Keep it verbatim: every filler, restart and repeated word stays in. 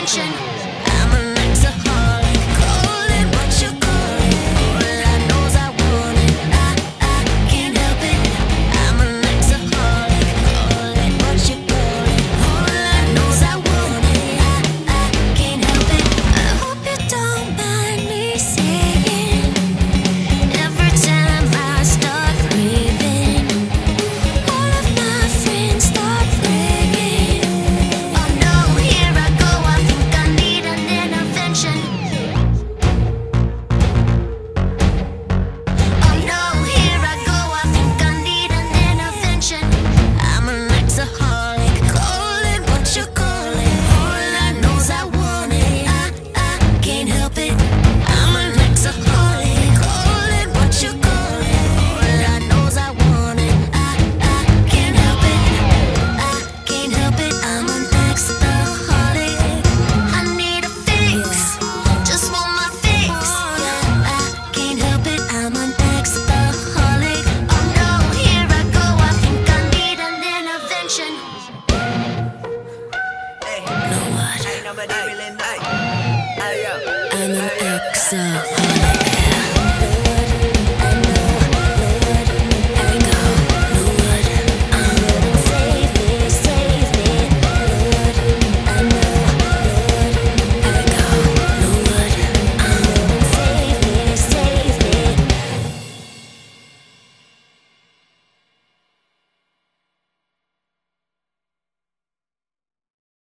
intervention. I'm an exaholic, call it what you call it. All I know is I want it, I, I can't help it. I'm an exaholic, call it what you call it. All I know is I want it, I, I can't help it. I hope you don't mind me saying, every time I start breathing, all of my friends start praying. Oh no, here I go, I think I need an intervention. Oh no, here I go, I think I need an intervention. I'm an exaholic, call it what you call it. All I know is I want it, I, I can't help it. I'm an exaholic, call it what you call it. All I know is I want it, I, I can't help it. I can't help it, I'm an exaholic. I need a fix, just want my fix. I can't help it, I'm an exaholic. Oh no, here I go, I think I need an intervention. Know what? Ain't nobody feeling that. Hey, yo. I'm an exaholic.